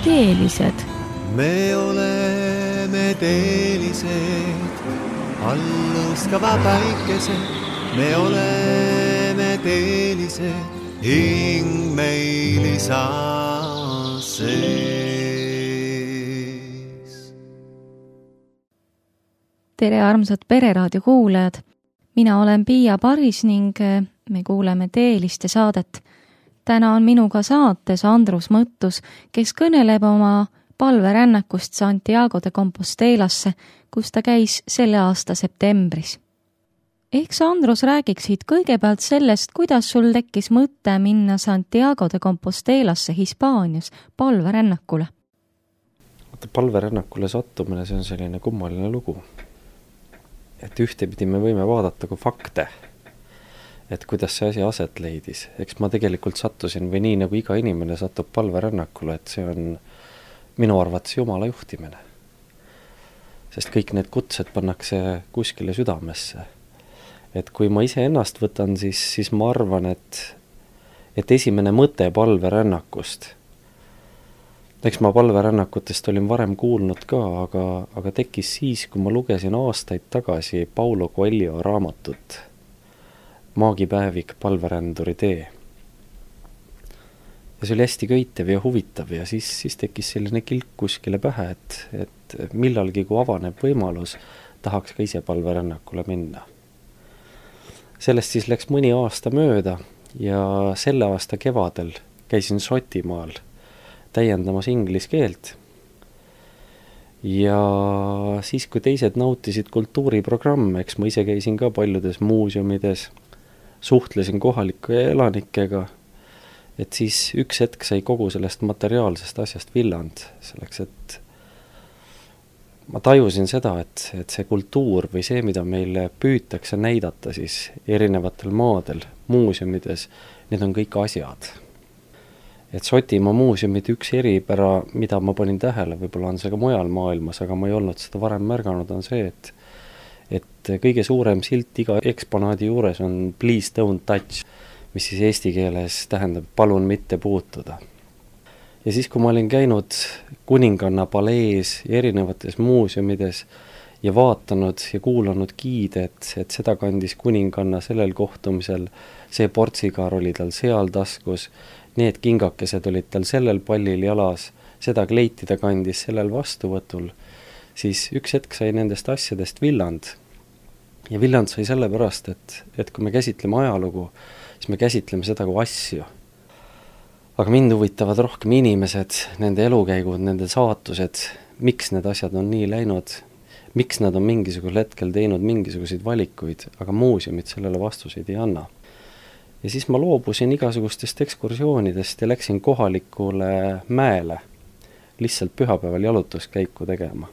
teelised. Me oleme teelised, allõskava päikesed. Me oleme teelised, hing meil isa sees. Tere armsad Pereraadio kuulajad! Mina olen Piia Paris ning me kuuleme Teeliste saadet. Täna on minuga saates Andrus Mõttus, kes kõneleb oma palverännakust Santiago de Compostelasse, kus ta käis selle aasta septembris. Ehk sa, Andrus, räägiksid kõigepealt sellest, kuidas sul tekkis mõte minna Santiago de Compostelasse Hispaanias palverännakule? Palverännakule sattumine, see on selline kummaline lugu. Et ühtepidi me võime vaadata kui fakte, et kuidas see asi aset leidis. Eks ma tegelikult sattusin või nii nagu iga inimene satub palverännakule, et see on minu arvates Jumala juhtimine. Sest kõik need kutsed pannakse kuskile südamesse. Et kui ma ise ennast võtan, siis ma arvan, et esimene mõte palverännakust, eks ma palverännakutest olin varem kuulnud ka, aga tekkis siis, kui ma lugesin aastaid tagasi Paulo Coelho raamatut Maagipäevik palveränduri tee. Ja see oli hästi köitev ja huvitav ja siis tekkis selline kilk kuskile pähe, et millalgi, kui avaneb võimalus, tahaks ka ise palverännakule minna. Sellest siis läks mõni aasta mööda ja selle aasta kevadel käisin Šotimaal täiendamas inglise keelt. Ja siis, kui teised nautisid kultuuriprogramme, eks ma ise käisin ka paljudes muuseumides, suhtlesin kohalike elanikega, et siis üks hetk sai kogu sellest materiaalsest asjast villand, selleks, et ma tajusin seda, et see kultuur või see, mida meile püütakse näidata siis erinevatel maadel, muuseumides, need on kõik asjad. Et Šotimaa muuseumid üks eripära, mida ma panin tähele, võib-olla on see ka mujal maailmas, aga ma ei olnud seda varem märganud, on see, et kõige suurem silt iga eksponaadi juures on Please don't touch, mis siis eesti keeles tähendab palun mitte puutuda. Ja siis, kui ma olin käinud kuninganna palees ja erinevates muuseumides ja vaatanud ja kuulanud giide, et seda kandis kuninganna sellel kohtumisel, see portsigaar oli tal seal taskus, need kingakesed olid tal sellel pallil jalas, seda kleiti ta kandis sellel vastuvõtul, siis üks hetk sai nendest asjadest villand. Ja villand sai sellepärast, et kui me käsitleme ajalugu, siis me käsitleme seda kui asju. Aga mind huvitavad rohkem inimesed, nende elukäigud, nende saatused, miks need asjad on nii läinud, miks nad on mingisugusel hetkel teinud mingisuguseid valikuid, aga muuseumid sellele vastuseid ei anna. Ja siis ma loobusin igasugustest ekskursioonidest ja läksin kohalikule mäele lihtsalt pühapäeval jalutuskäiku tegema.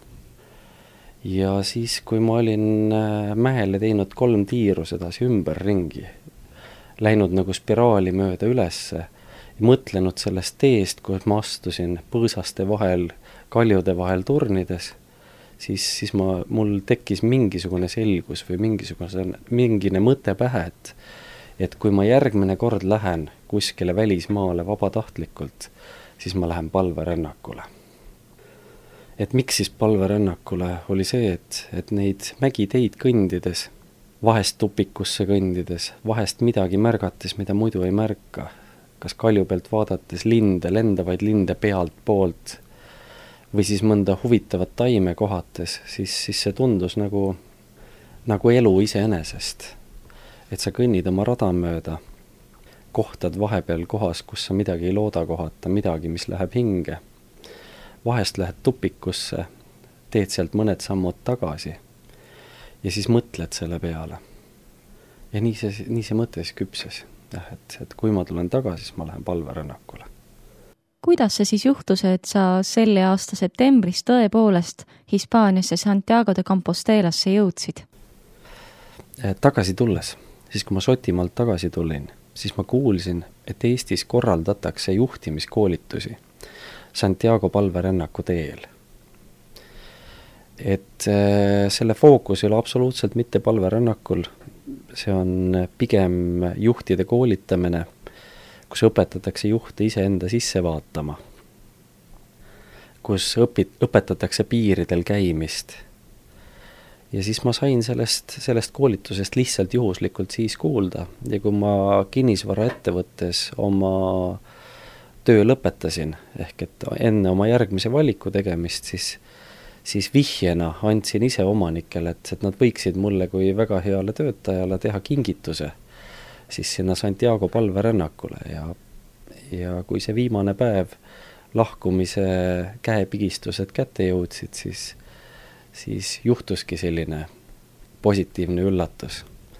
Ja siis, kui ma olin mäele teinud 3 tiiru sedasi ümberringi, läinud nagu spiraali mööda ülesse ja mõtlenud sellest teest, kus ma astusin põõsaste vahel, kaljude vahel turnides, siis mul tekkis mingisugune selgus või mingine mõte pähe, et kui ma järgmine kord lähen kuskile välismaale vabatahtlikult, siis ma lähen palverännakule. Et miks siis palverännakule oli see, et neid mägiteid kõndides, vahest tupikusse kõndides, vahest midagi märgates, mida muidu ei märka, kas kalju pealt vaadates linde, lendavaid linde pealt poolt või siis mõnda huvitavat taime kohates, siis see tundus nagu elu iseenesest. Et sa kõnnid oma rada mööda, kohtad vahepeal kohas, kus sa midagi ei looda kohata, midagi, mis läheb hinge. Vahest lähed tupikusse, teed sealt mõned sammud tagasi ja siis mõtled selle peale. Ja nii see mõte siis küpses, et kui ma tulen tagasi, siis ma lähen palverännakule. Kuidas see siis juhtus, et sa selle aasta septembris tõepoolest Hispaaniasse Santiago de Compostelasse jõudsid? Tagasi tulles, siis kui ma Šotimaalt tagasi tulin, siis ma kuulsin, et Eestis korraldatakse juhtimiskoolitusi Santiago palverännaku teel. Et selle fookus ei ole absoluutselt mitte palverännakul, see on pigem juhtide koolitamine, kus õpetatakse juhte iseenda sisse vaatama. kus õpetatakse piiridel käimist. Ja siis ma sain sellest koolitusest lihtsalt juhuslikult siis kuulda. Ja kui ma kinnisvaraettevõttes oma töö lõpetasin, ehk et enne oma järgmise valiku tegemist, siis vihjena andsin ise omanikele, et nad võiksid mulle kui väga heale töötajale teha kingituse siis sinna Santiago palverännakule. Ja kui see viimane päev lahkumise käepigistused kätte jõudsid, siis juhtuski selline positiivne üllatus.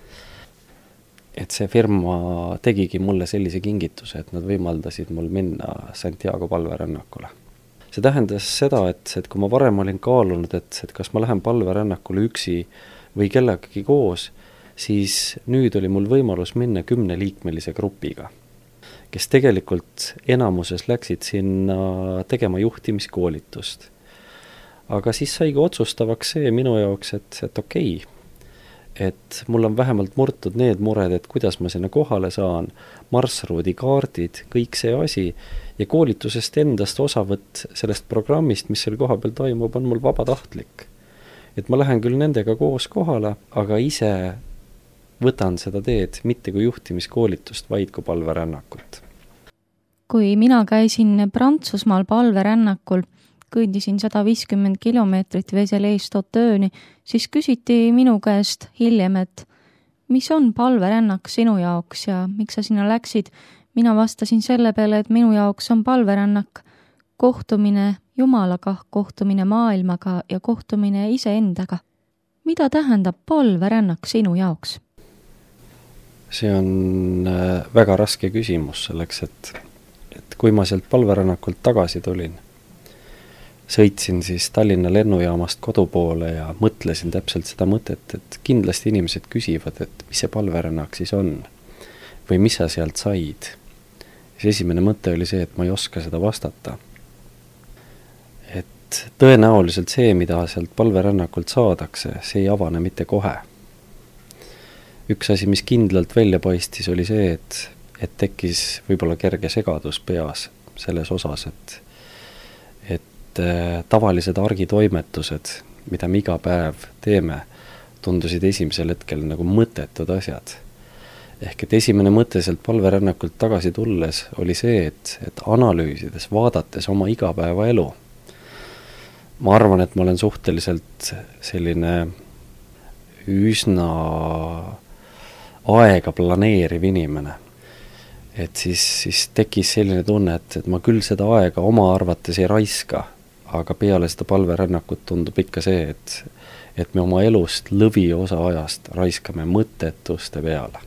Et see firma tegigi mulle sellise kingituse, et nad võimaldasid mul minna Santiago palverännakule. See tähendas seda, et kui ma varem olin kaalunud, et kas ma lähen palverännakule üksi või kellegagi koos, siis nüüd oli mul võimalus minna 10-liikmelise grupiga, kes tegelikult enamuses läksid sinna tegema juhtimiskoolitust. Aga siis saigi otsustavaks see minu jaoks, et okei, et mul on vähemalt murtud need mured, et kuidas ma sinna kohale saan, marsruudikaardid, kõik see asi ja koolitusest endast osavõtt sellest programmist, mis selle koha peal toimub, on mul vabatahtlik. Et ma lähen küll nendega koos kohale, aga ise võtan seda teed mitte kui juhtimiskoolitust, vaid kui palverännakut. Kui mina käisin Prantsusmaal palverännakul, kõndisin 150 kilomeetrit Vézelay-Stotteuni, siis küsiti minu käest hiljem, et mis on palverännak sinu jaoks ja miks sa sinna läksid. Mina vastasin selle peale, et minu jaoks on palverännak kohtumine Jumalaga, kohtumine maailmaga ja kohtumine iseendaga. Mida tähendab palverännak sinu jaoks? See on väga raske küsimus selleks, et kui ma sealt palverännakult tagasi tulin, sõitsin siis Tallinna lennujaamast kodu poole ja mõtlesin täpselt seda mõtet, et kindlasti inimesed küsivad, et mis see palverännak siis on või mis sa sealt said. See esimene mõte oli see, et ma ei oska seda vastata. Et tõenäoliselt see, mida sealt palverännakult saadakse, see ei avane mitte kohe. Üks asi, mis kindlalt välja paistis, oli see, et tekkis võib-olla kerge segadus peas selles osas, et tavalised argitoimetused, mida me iga päev teeme, tundusid esimesel hetkel nagu mõttetud asjad. Ehk et esimene mõte sealt palverännakult tagasi tulles oli see, et analüüsides, vaadates oma igapäeva elu, ma arvan, et ma olen suhteliselt selline üsna aega planeeriv inimene. Et siis tekkis selline tunne, et ma küll seda aega oma arvates ei raiska, aga peale seda palverännakut tundub ikka see, et me oma elust lõviosa ajast raiskame mõttetuste peale.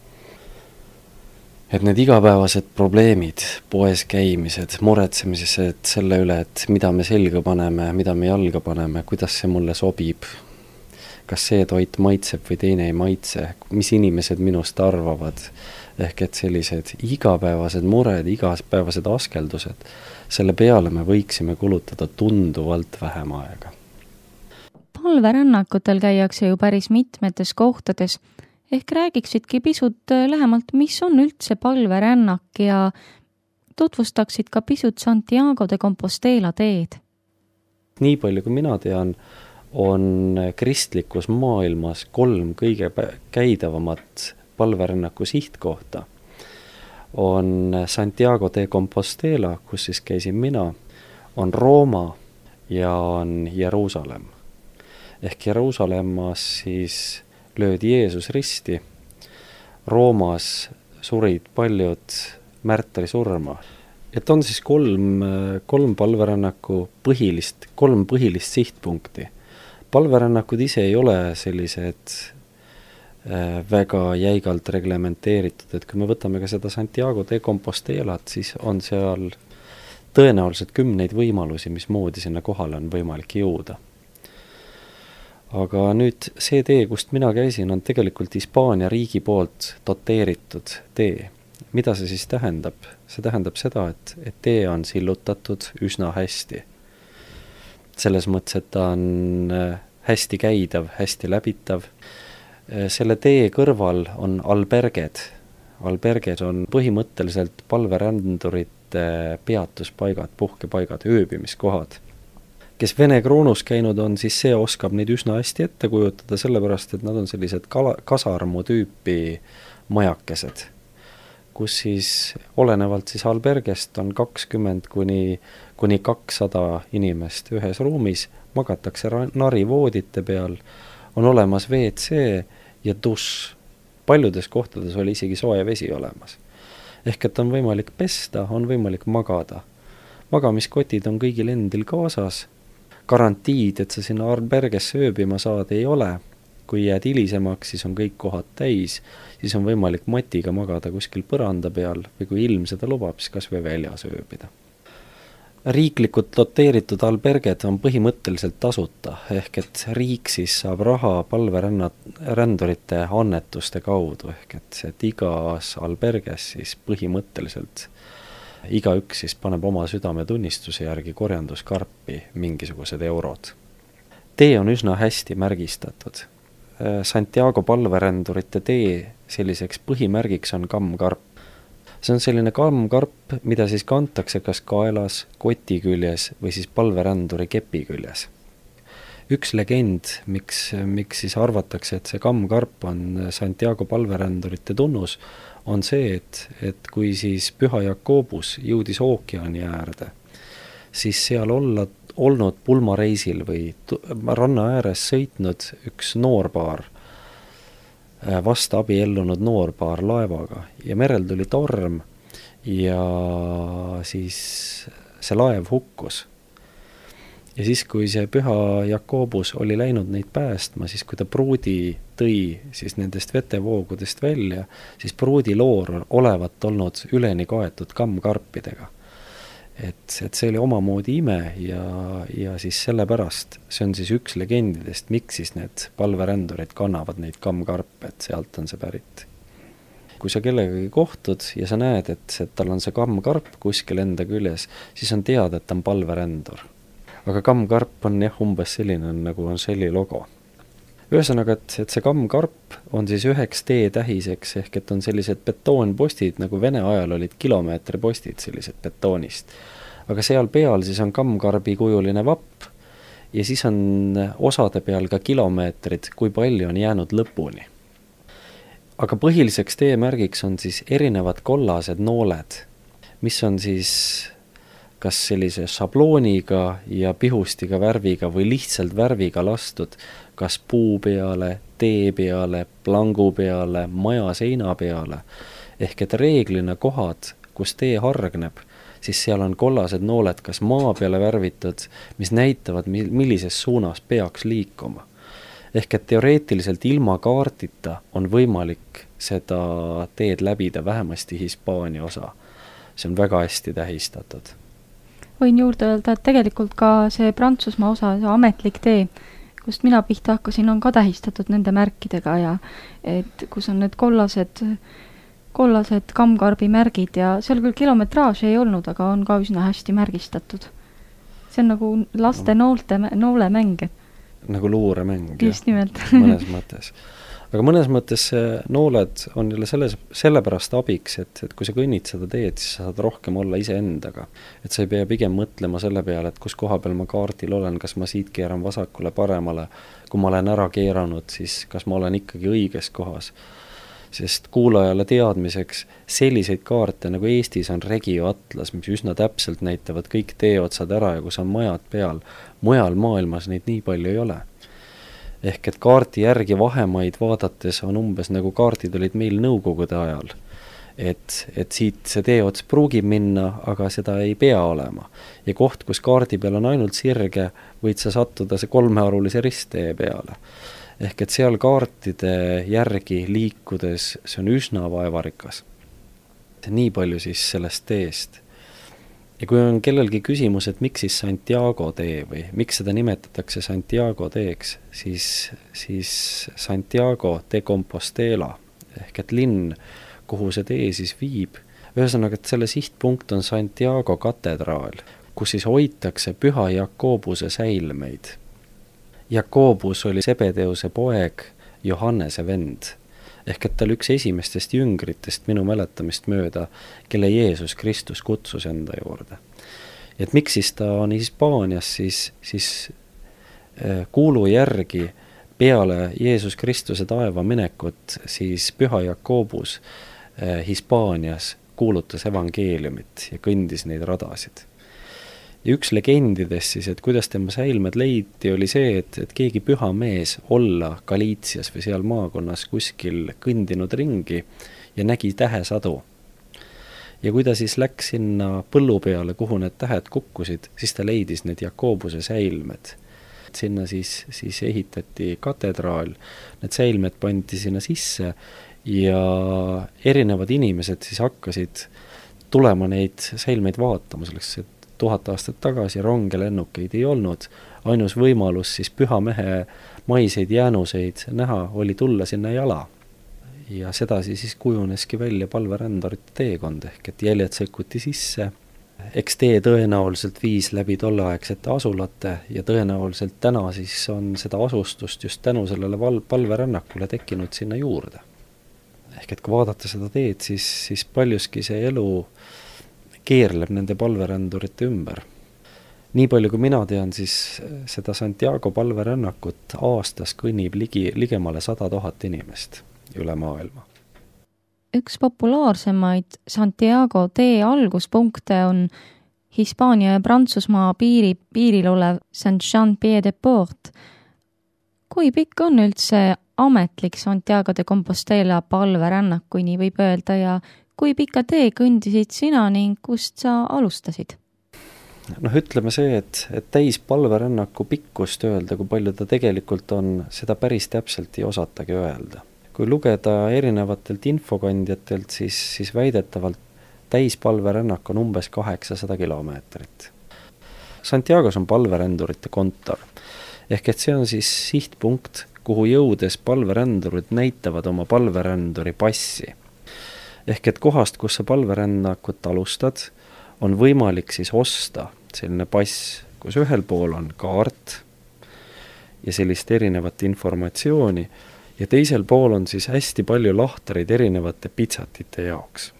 Et need igapäevased probleemid, poes käimised, muretsemised selle üle, et mida me selga paneme, mida me jalga paneme, kuidas see mulle sobib, kas see toit maitseb või teine ei maitse, mis inimesed minust arvavad, ehk et sellised igapäevased mured, igapäevased askeldused, selle peale me võiksime kulutada tunduvalt vähem aega. Palverännakutel käiakse ju päris mitmetes kohtades, ehk räägiksidki pisut lähemalt, mis on üldse palverännak ja tutvustaksid ka pisut Santiago de Compostela teed. Nii palju kui mina tean, on kristlikus maailmas 3 kõige käidavamat palverännaku sihtkohta. On Santiago de Compostela, kus siis käisin mina, on Rooma ja on Jeruusalemm. Ehk Jeruusalemmas siis löödi Jeesus risti, Roomas surid paljud märtri surma. Et on siis 3 palverännaku kolm põhilist sihtpunkti. Palverännakud ise ei ole sellised väga jäigalt reglementeeritud, et kui me võtame ka seda Santiago de Compostelat, siis on seal tõenäoliselt 10 võimalusi, mismoodi sinna kohale on võimalik jõuda. Aga nüüd see tee, kust mina käisin, on tegelikult Hispaania riigi poolt doteeritud tee. Mida see siis tähendab? See tähendab seda, et tee on sillutatud üsna hästi. Selles mõttes, et ta on hästi käidav, hästi läbitav. Selle tee kõrval on alberged. Alberged on põhimõtteliselt palverändurite peatuspaigad, puhkepaigad, ööbimiskohad. kes Vene kroonus käinud on, siis see oskab neid üsna hästi ette kujutada, sellepärast et nad on sellised kasarmu tüüpi majakesed, kus siis olenevalt siis albergest on 20 kuni 200 inimest ühes ruumis, magatakse narivoodite peal, on olemas WC ja dušš. Paljudes kohtades oli isegi soe vesi olemas. Ehk et on võimalik pesta, on võimalik magada. Magamiskotid on kõigil endil kaasas. Garantiid, et sa sinna albergesse ööbima saad, ei ole. Kui jääd hilisemaks, siis on kõik kohad täis, siis on võimalik matiga magada kuskil põranda peal või kui ilm seda lubab, siis kas või väljas ööbida. Riiklikult doteeritud alberged on põhimõtteliselt tasuta, ehk et riik siis saab raha palverändurite annetuste kaudu, ehk et igas alberges siis põhimõtteliselt igaüks siis paneb oma südametunnistuse järgi korjanduskarpi mingisugused eurod. Tee on üsna hästi märgistatud. Santiago palverändurite tee selliseks põhimärgiks on kammkarp. See on selline kammkarp, mida siis kantakse kas kaelas, koti küljes või siis palveränduri kepi küljes. Üks legend, miks siis arvatakse, et see kammkarp on Santiago palverändurite tunnus, on see, et kui siis Püha Jakobus jõudis ookeani äärde, siis seal olnud pulmareisil või ranna ääres sõitnud üks noorpaar, vast abiellunud noorpaar laevaga ja merel tuli torm ja siis see laev hukkus. Ja siis, kui see Püha Jakobus oli läinud neid päästma, siis kui ta pruudi tõi siis nendest vetevoogudest välja, siis pruudiloor olevat olnud üleni kaetud kammkarpidega. Et see oli omamoodi ime ja siis sellepärast, see on siis üks legendidest, miks siis need palverändurid kannavad neid kammkarpe, et sealt on see pärit. Kui sa kellegagi kohtud ja sa näed, et tal on see kammkarp kuskil enda küljes, siis on teada, et ta on palverändur. Aga kammkarp on umbes selline, nagu on selli logo. Ühesõnaga, et see kammkarp on siis üheks teetähiseks, ehk et on sellised betoonpostid, nagu Vene ajal olid kilomeetripostid, sellised betoonist. Aga seal peal siis on kammkarbi kujuline vapp ja siis on osade peal ka kilomeetrid, kui palju on jäänud lõpuni. Aga põhiliseks teemärgiks on siis erinevad kollased nooled, mis on siis kas sellise šablooniga ja pihustiga värviga või lihtsalt värviga lastud, kas puu peale, tee peale, plangu peale, maja seina peale. Ehk et reeglina kohad, kus tee hargneb, siis seal on kollased nooled kas maa peale värvitud, mis näitavad, millises suunas peaks liikuma. Ehk et teoreetiliselt ilma kaartita on võimalik seda teed läbida vähemasti Hispaania osa. See on väga hästi tähistatud. Võin juurde öelda, et tegelikult ka see Prantsusmaa osa, see ametlik tee, kust mina pihta hakkasin, on ka tähistatud nende märkidega ja et kus on need kollased kammkarbi märgid ja seal küll kilometraaži ei olnud, aga on ka üsna hästi märgistatud. See on nagu laste noolemäng. Nagu luuremäng. Just nimelt. Mõnes mõttes. Aga mõnes mõttes nooled on jälle sellepärast abiks, et kui sa kõnnid seda teed, siis sa saad rohkem olla iseendaga. Et sa ei pea pigem mõtlema selle peale, et kus koha peal ma kaardil olen, kas ma siit keeran vasakule, paremale. Kui ma olen ära keeranud, siis kas ma olen ikkagi õiges kohas. Sest kuulajale teadmiseks selliseid kaarte nagu Eestis on Regio Atlas, mis üsna täpselt näitavad kõik teeotsad ära ja kus on majad peal. Mujal maailmas neid nii palju ei ole. Ehk et kaarti järgi vahemaid vaadates on umbes nagu kaardid olid meil nõukogude ajal. Et siit see teeots pruugib minna, aga seda ei pea olema. Ja koht, kus kaardi peal on ainult sirge, võid sa sattuda see 3-arulise risttee peale. Ehk et seal kaartide järgi liikudes see on üsna vaevarikas. Nii palju siis sellest teest. Ja kui on kellelgi küsimus, et miks siis Santiago tee või miks seda nimetatakse Santiago teeks, siis Santiago de Compostela ehk et linn, kuhu see tee siis viib. Ühesõnaga, et selle sihtpunkt on Santiago katedraal, kus siis hoitakse Püha Jakobuse säilmeid. Jakobus oli Sebedeuse poeg, Johannese vend. Ehk et tal üks esimestest jüngritest minu mäletamist mööda, kelle Jeesus Kristus kutsus enda juurde. et miks siis ta on Hispaanias, siis kuulu järgi peale Jeesus Kristuse taeva minekut siis Püha Jakobus Hispaanias kuulutas evangeeliumit ja kõndis neid radasid. Ja üks legendidest siis, et kuidas tema säilmed leiti, oli see, et keegi püha mees olla Galiitsias või seal maakonnas kuskil kõndinud ringi ja nägi tähesadu. Ja kui ta siis läks sinna põllu peale, kuhu need tähed kukkusid, siis ta leidis need Jakobuse säilmed. Sinna siis ehitati katedraal, need säilmed pandi sinna sisse ja erinevad inimesed siis hakkasid tulema neid säilmeid vaatama, selleks, et 1000 aastat tagasi rongelennukeid ei olnud. Ainus võimalus siis püha mehe maiseid jäänuseid näha oli tulla sinna jala. Ja sedasi siis kujuneski välja palverändorite teekond, ehk et jäljed sõikuti sisse. Eks tee tõenäoliselt viis läbi tolleaegsete asulate ja tõenäoliselt täna siis on seda asustust just tänu sellele palverännakule tekkinud sinna juurde. Ehk et kui vaadata seda teed, siis paljuski see elu keerleb nende palverändurite ümber. Nii palju kui mina tean, siis seda Santiago palverännakut aastas kõnnib ligemale 100 000 inimest üle maailma. Üks populaarsemaid Santiago tee alguspunkte on Hispaania ja Prantsusmaa piiril olev Saint-Jean-Pied-de-Port. Kui pikk on üldse ametlik Santiago de Compostela palverännak, kui nii võib öelda, ja kui pika tee kõndisid sina ning kust sa alustasid? Ütleme see, et täis palverännaku pikkust öelda, kui palju ta tegelikult on, seda päris täpselt ei osatagi öelda. Kui lugeda erinevatelt infokandjatelt, siis väidetavalt täis palverännak on umbes 800 kilomeetrit. Santiagos on palverändurite kontor, ehk et see on siis sihtpunkt, kuhu jõudes palverändurid näitavad oma palveränduri passi. Ehk et kohast, kus sa palverännakut alustad, on võimalik siis osta selline pass, kus ühel pool on kaart ja sellist erinevat informatsiooni ja teisel pool on siis hästi palju lahtreid erinevate pitsatite jaoks.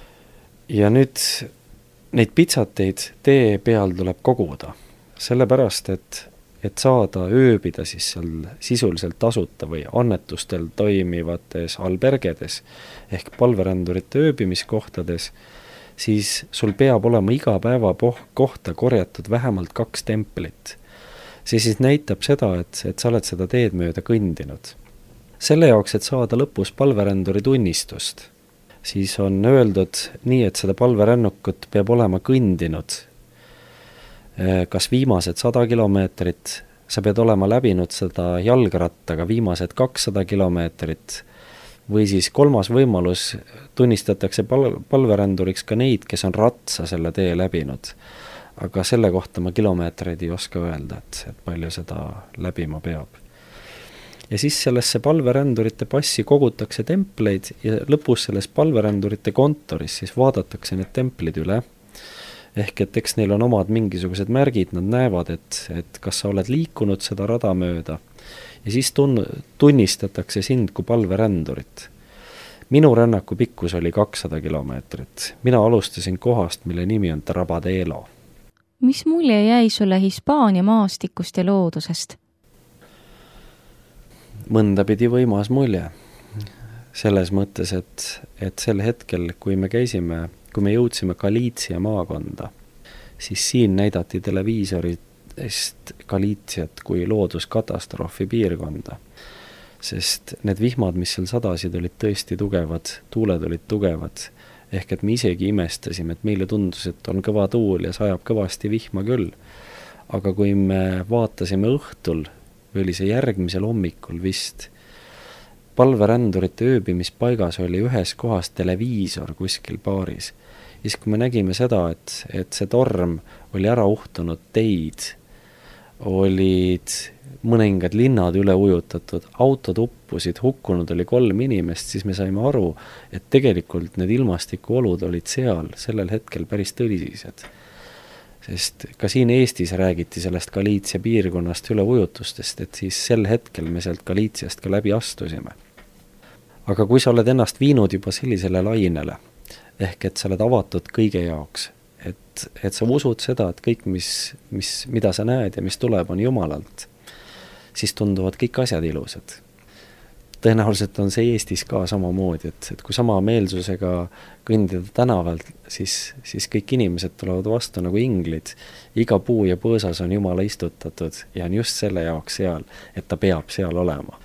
Ja nüüd neid pitsateid tee peal tuleb koguda, sellepärast, et saada ööbida siis seal sisuliselt tasuta või annetustel toimivates albergedes ehk palverändurite ööbimiskohtades, siis sul peab olema iga päeva kohta korjatud vähemalt 2 templit. See siis näitab seda, et sa oled seda teed mööda kõndinud. Selle jaoks, et saada lõpus palveränduri tunnistust, siis on öeldud nii, et seda palverännukut peab olema kõndinud kas viimased 100 kilomeetrit, sa pead olema läbinud seda jalgrattaga viimased 200 kilomeetrit, või siis kolmas võimalus, tunnistatakse palveränduriks ka neid, kes on ratsa selle tee läbinud. Aga selle kohta ma kilomeetreid ei oska öelda, et palju seda läbima peab. Ja siis sellesse palverändurite passi kogutakse templeid ja lõpus selles palverändurite kontoris siis vaadatakse need templid üle. Ehk et eks neil on omad mingisugused märgid, nad näevad, et kas sa oled liikunud seda rada mööda ja siis tunnistatakse sind kui palverändurit. Minu rännaku pikkus oli 200 kilomeetrit. Mina alustasin kohast, mille nimi on Trabadelo. Mis mulje jäi sulle Hispaania maastikust ja loodusest? Mõnda pidi võimas mulje. Selles mõttes, et sel hetkel, kui me jõudsime Galiitsia maakonda, siis siin näidati televiisorist Galiitsiat kui looduskatastroofi piirkonda. Sest need vihmad, mis seal sadasid, olid tõesti tugevad, tuuled olid tugevad. Ehk et me isegi imestasime, et meile tundus, et on kõva tuul ja sajab kõvasti vihma küll. Aga kui me vaatasime õhtul, või oli see järgmisel hommikul vist, palverändurite ööbimispaigas oli ühes kohas televiisor kuskil baaris. Ja siis kui me nägime seda, et see torm oli ära uhtunud teid, olid mõningad linnad üle ujutatud, autod uppusid, hukkunud oli 3 inimest, siis me saime aru, et tegelikult need ilmastikuolud olid seal sellel hetkel päris tõsised. Sest ka siin Eestis räägiti sellest Galiitsia piirkonnast üleujutustest, et siis sel hetkel me sealt Galiitsiast ka läbi astusime. Aga kui sa oled ennast viinud juba sellisele lainele, ehk et sa oled avatud kõige jaoks, et et sa usud seda, et kõik, mida sa näed ja mis tuleb, on Jumalalt, siis tunduvad kõik asjad ilusad. Tõenäoliselt on see Eestis ka samamoodi, et kui sama meelsusega kõndida tänavalt, siis kõik inimesed tulevad vastu nagu inglid. Iga puu ja põõsas on Jumala istutatud ja on just selle jaoks seal, et ta peab seal olema.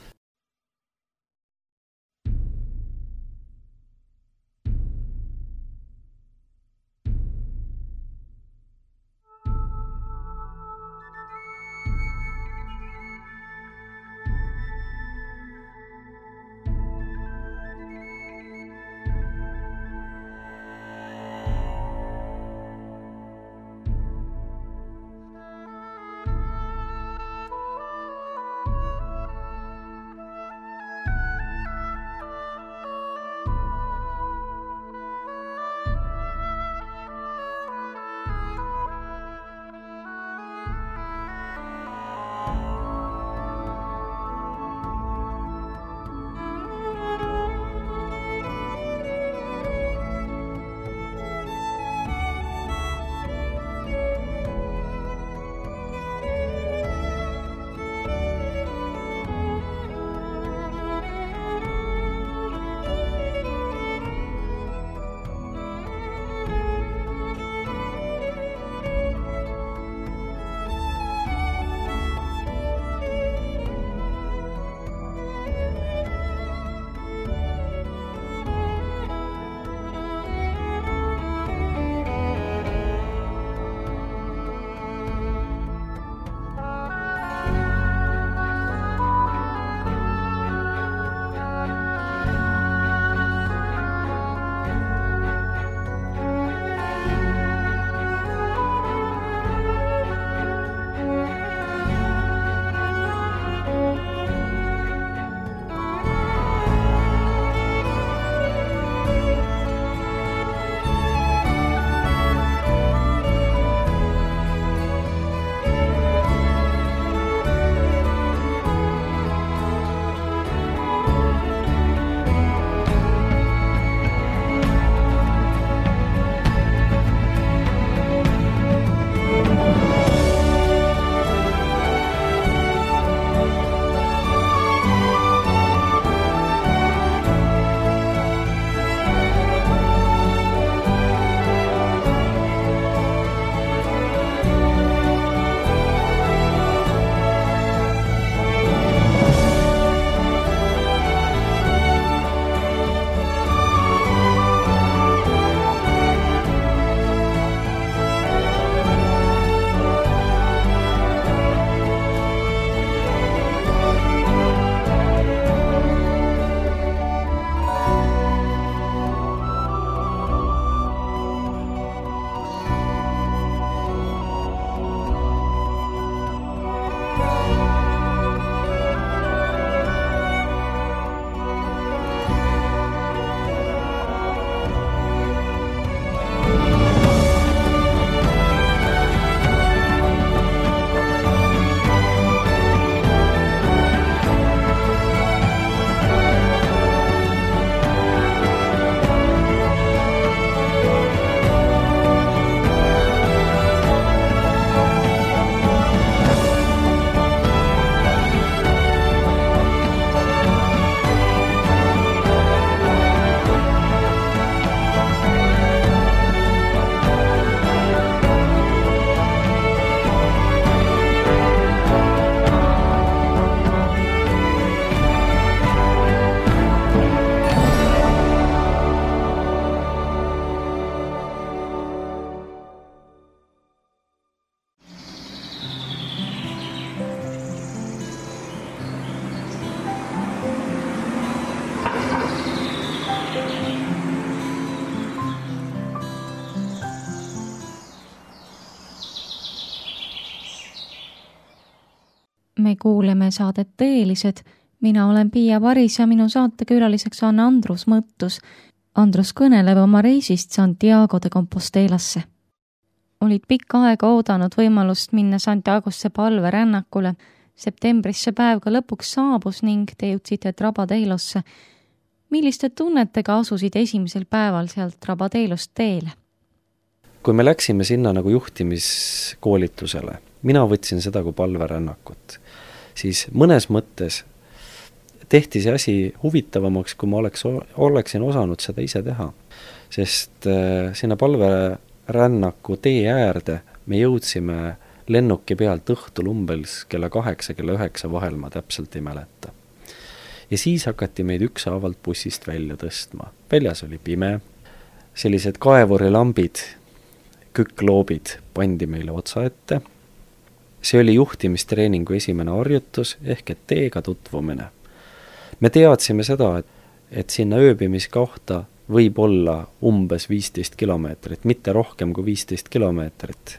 me kuuleme saadet Tõelised. Mina olen Piia Paris ja minu saatekülaliseks on Andrus Mõttus. Andrus kõneleb oma reisist Santiago de Compostelasse. Olid pikka aega oodanud võimalust minna Santiagosse palverännakule. Septembris see päev ka lõpuks saabus ning te jõudsite Trabadeilosse. Milliste tunnetega asusid esimesel päeval sealt Trabadeilost teele? kui me läksime sinna nagu juhtimiskoolitusele, mina võtsin seda kui palverännakut, siis mõnes mõttes tehti see asi huvitavamaks, kui ma oleksin osanud seda ise teha. Sest sinna palverännaku tee äärde me jõudsime lennuki pealt õhtul umbes kella 8, kella 9 vahel, ma täpselt ei mäleta. Ja siis hakati meid üksaavalt bussist välja tõstma. Väljas oli pime, sellised kaevurilambid, kükkloobid pandi meile otsa ette. See oli juhtimistreeningu esimene harjutus, ehk et teega tutvumine. Me teadsime seda, et sinna ööbimiskohta võib olla umbes 15 kilomeetrit, mitte rohkem kui 15 kilomeetrit.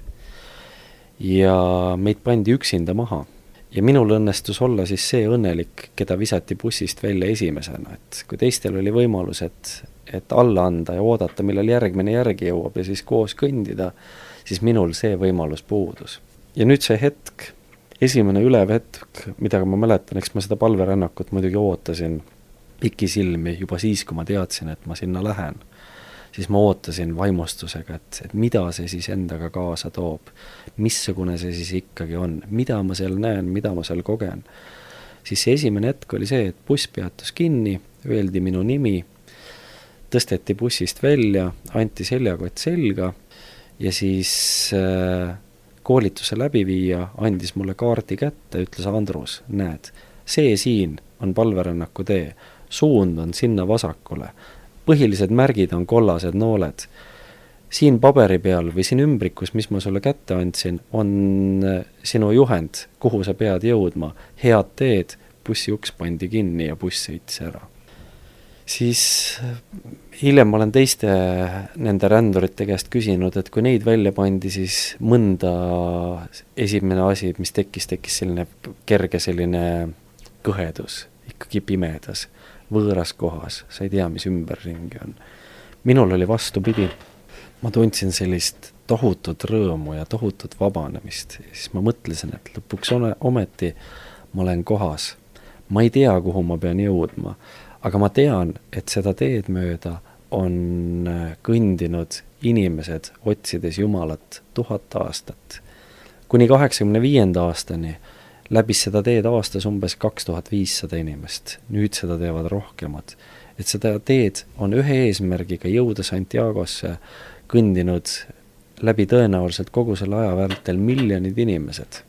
Ja meid pandi üksinda maha. Ja minul õnnestus olla siis see õnnelik, keda visati bussist välja esimesena. Et kui teistel oli võimalus, et alla anda ja oodata, millal järgmine järgi jõuab ja siis koos kõndida, siis minul see võimalus puudus. Ja nüüd see hetk, esimene ülev hetk, mida ma mäletan, eks ma seda palverännakut muidugi ootasin pikisilmi juba siis, kui ma teadsin, et ma sinna lähen. Siis ma ootasin vaimustusega, et mida see siis endaga kaasa toob, missugune see siis ikkagi on, mida ma seal näen, mida ma seal kogen. Siis see esimene hetk oli see, et buss peatus kinni, öeldi minu nimi, tõsteti bussist välja, anti seljakott selga ja siis koolituse läbiviija andis mulle kaardi kätte, ütles Andrus, näed, see siin on palverännaku tee, suund on sinna vasakule. Põhilised märgid on kollased nooled. Siin paberi peal või siin ümbrikus, mis ma sulle kätte andsin, on sinu juhend, kuhu sa pead jõudma. Head teed, bussi uks pandi kinni ja buss sõitis ära. Siis hiljem ma olen teiste nende rändurite käest küsinud, et kui neid välja pandi, siis mõnda esimene asi, mis tekkis selline kerge selline kõhedus, ikkagi pimedas, võõras kohas, sa ei tea, mis ümberringi on. Minul oli vastupidi. Ma tundsin sellist tohutut rõõmu ja tohutut vabanemist. Ja siis ma mõtlesin, et lõpuks ometi ma olen kohas. Ma ei tea, kuhu ma pean jõudma, aga ma tean, et seda teed mööda on kõndinud inimesed otsides Jumalat 1000 aastat. Kuni 85. aastani läbis seda teed aastas umbes 2500 inimest. Nüüd seda teevad rohkemad. Et seda teed on ühe eesmärgiga jõuda Santiagosse kõndinud läbi tõenäoliselt kogu selle aja vältel miljonid inimesed.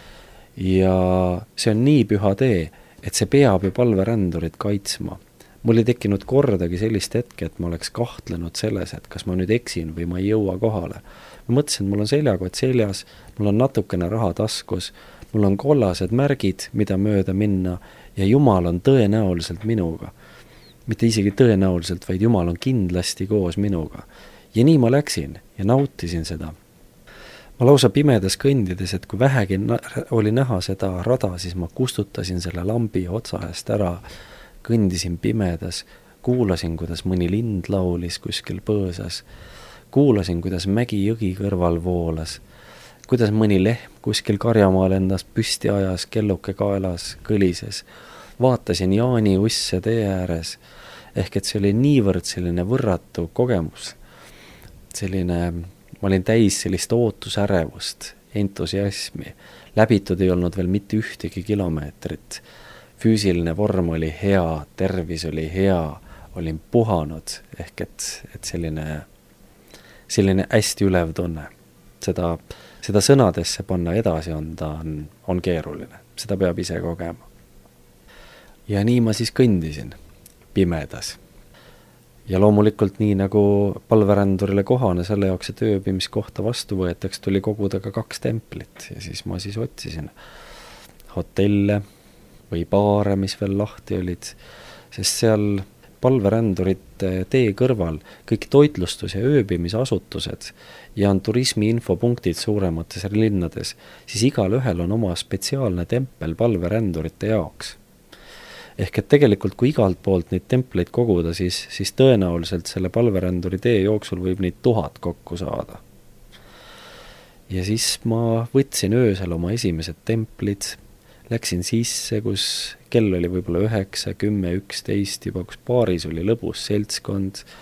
Ja see on nii püha tee, et see peab ju palverändurid kaitsma. Mul ei tekkinud kordagi sellist hetke, et ma oleks kahtlenud selles, et kas ma nüüd eksin või ma ei jõua kohale. Ma mõtlesin, mul on seljakott seljas, mul on natukene raha taskus, mul on kollased märgid, mida mööda minna ja Jumal on tõenäoliselt minuga. Mitte isegi tõenäoliselt, vaid Jumal on kindlasti koos minuga. Ja nii ma läksin ja nautisin seda. Ma lausa pimedas kõndides, et kui vähegi oli näha seda rada, siis ma kustutasin selle lambi otsa eest ära, kõndisin pimedas, kuulasin, kuidas mõni lind laulis kuskil põõsas, kuulasin, kuidas mägi jõgi kõrval voolas, kuidas mõni lehm kuskil karjamaal endast püsti ajas, kelluke kaelas, kõlises. Vaatasin Jaani usse tee ääres, ehk et see oli niivõrd selline võrratu kogemus. Ma olin täis sellist ootusärevust, entusiasmi. Läbitud ei olnud veel mitte ühtegi kilomeetrit. Füüsiline vorm oli hea, tervis oli hea, olin puhanud, ehk et selline hästi ülev tunne. Seda sõnadesse panna edasi on keeruline. Seda peab ise kogema. Ja nii ma siis kõndisin pimedas. Ja loomulikult nii nagu palverändurile kohane selle jaoks, et ööbimiskohta vastu võetaks, tuli koguda ka 2 templit. Ja siis ma siis otsisin hotelle või baare, mis veel lahti olid, sest seal palverändurite tee kõrval kõik toitlustus- ja ööbimisasutused ja on turismiinfopunktid suuremates linnades, siis igal ühel on oma spetsiaalne tempel palverändurite jaoks. Ehk et tegelikult, kui igalt poolt neid templeid koguda, siis tõenäoliselt selle palveränduri tee jooksul võib neid 1000 kokku saada. Ja siis ma võtsin öösel oma esimesed templid, läksin sisse, kus kell oli võib-olla 9, 10, 11, juba kus baaris oli lõbus seltskond,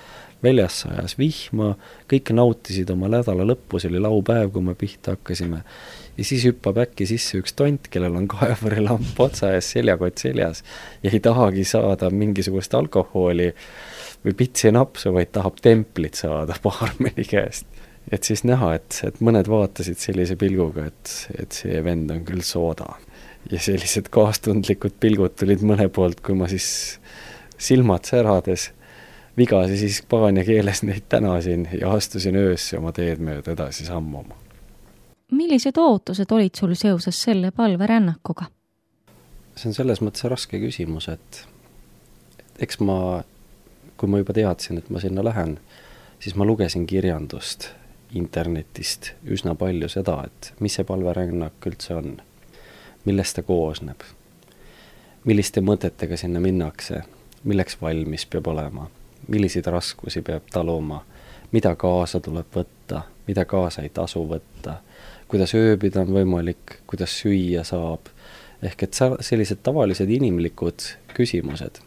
väljas sajas vihma, kõik nautisid oma nädala lõppu, see oli laupäev, kui me pihta hakkasime. Ja siis hüppab äkki sisse üks tont, kellel on kaevurilamp otsa ees, seljakott seljas ja ei tahagi saada mingisugust alkoholi või pitsi napsu, vaid tahab templit saada baarmeni käest. Et siis näha, et mõned vaatasid sellise pilguga, et see vend on küll sooda. Ja sellised kaastundlikud pilgud tulid mõne poolt, kui ma siis silmad särades vigasi siis hispaania keeles neid tänasin ja astusin öösse oma teed mööda edasi sammuma. Millised ootused olid sul seoses selle palverännakuga? See on selles mõttes raske küsimus, et eks kui ma juba teadsin, et ma sinna lähen, siis ma lugesin kirjandust internetist üsna palju seda, et mis see palverännak üldse on, millest ta koosneb, milliste mõtetega sinna minnakse, milleks valmis peab olema, milliseid raskusi peab taluma, mida kaasa tuleb võtta, mida kaasa ei tasu võtta, kuidas ööbida on võimalik, kuidas süüa saab, ehk et sellised tavalised inimlikud küsimused.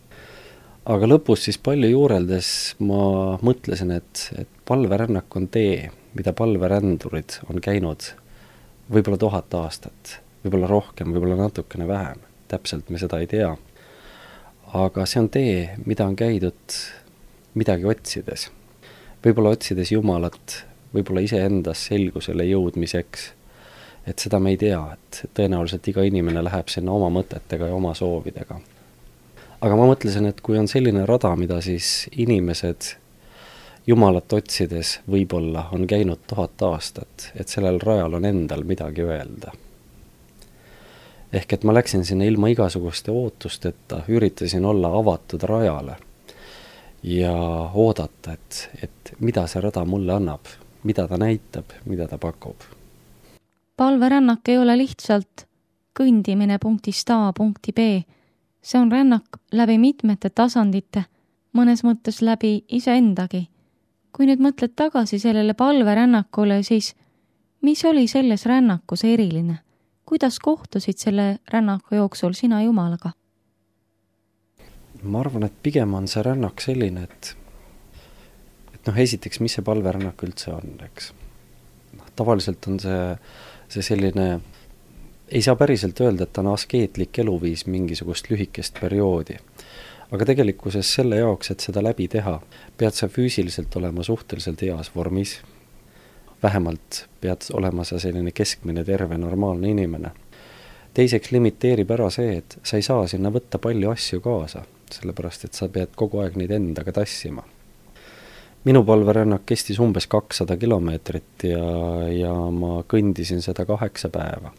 Aga lõpus siis palju juureldes ma mõtlesin, et palverännak on tee, mida palverändurid on käinud võib-olla 1000 aastat, võib-olla rohkem, võib-olla natukene vähem, täpselt me seda ei tea. Aga see on tee, mida on käidud midagi otsides. Võib-olla otsides Jumalat, võib-olla iseendas selgusele jõudmiseks, et seda me ei tea, et tõenäoliselt iga inimene läheb sinna oma mõtetega ja oma soovidega. Aga ma mõtlesin, et kui on selline rada, mida siis inimesed Jumalat otsides võib-olla on käinud 1000 aastat, et sellel rajal on endal midagi öelda. Ehk et ma läksin sinna ilma igasuguste ootusteta, üritasin olla avatud rajale ja oodata, et mida see rada mulle annab, mida ta näitab, mida ta pakub. Palverännak ei ole lihtsalt kõndimine punktist A punkti B. See on rännak läbi mitmete tasandite, mõnes mõttes läbi iseendagi. Kui nüüd mõtled tagasi sellele palverännakule, siis mis oli selles rännakus eriline? Kuidas kohtusid selle rännaku jooksul sina Jumalaga? Ma arvan, et pigem on see rännak selline, et esiteks, mis see palverännak üldse on, eks? Tavaliselt on see selline, ei saa päriselt öelda, et ta on askeetlik eluviis mingisugust lühikest perioodi. Aga tegelikkuses selle jaoks, et seda läbi teha, pead sa füüsiliselt olema suhteliselt heas vormis. Vähemalt pead olema sa selline keskmine, terve, normaalne inimene. Teiseks limiteerib ära see, et sa ei saa sinna võtta palju asju kaasa, sellepärast, et sa pead kogu aeg neid endaga tassima. Minu palverännak kestis umbes 200 kilomeetrit ja ma kõndisin seda 8 päeva.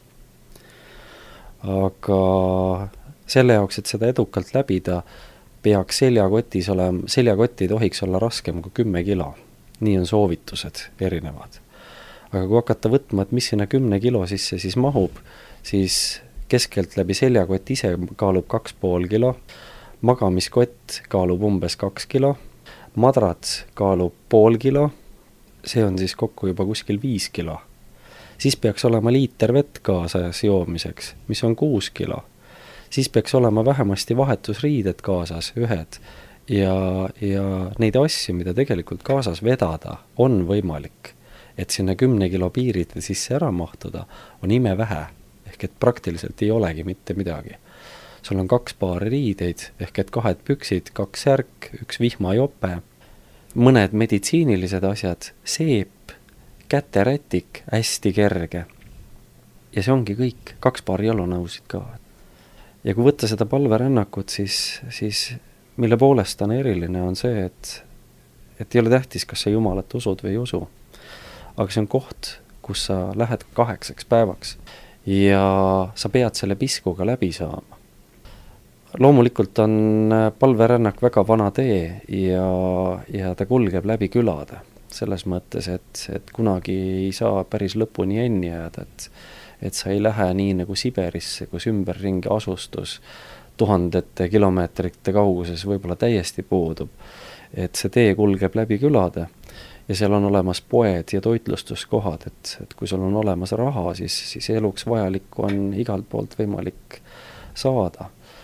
Aga selle jaoks, et seda edukalt läbida, peaks seljakott ei tohiks olla raskem kui 10 kilo. Nii on soovitused erinevad. Aga kui hakata võtma, et mis sinna 10 kilo sisse siis mahub, siis keskelt läbi seljakott ise kaalub 2,5 kilo, magamiskott kaalub umbes 2 kilo, madrats kaalub 0,5 kilo, see on siis kokku juba kuskil 5 kilo. Siis peaks olema liiter vett kaasas joomiseks, mis on 6 kilo. Siis peaks olema vähemasti vahetusriided kaasas, ühed. Ja neid asju, mida tegelikult kaasas vedada, on võimalik. Et sinna 10 kilo piiride sisse ära mahtuda, on ime vähe. Ehk et praktiliselt ei olegi mitte midagi. Sul on 2 paari riideid, ehk et 2 püksid, 2 särk, 1 vihmajope, mõned meditsiinilised asjad, seep, käterätik, hästi kerge. Ja see ongi kõik, 2 paari jalunõusid ka. Ja kui võtta seda palverännakut, siis mille poolest on eriline, on see, et ei ole tähtis, kas sa Jumalat usud või ei usu. Aga see on koht, kus sa lähed 8 päevaks ja sa pead selle piskuga läbi saama. Loomulikult on palverännak väga vana tee ja ta kulgeb läbi külade. Selles mõttes, et kunagi ei saa päris lõpuni enni jääda, et sa ei lähe nii nagu Siberisse, kus ümberringi asustus 1000 kilomeetrite kauguses võib-olla täiesti puudub. Et see tee kulgeb läbi külade ja seal on olemas poed ja toitlustuskohad, et kui sul on olemas raha, siis eluks vajalikku on igalt poolt võimalik saada.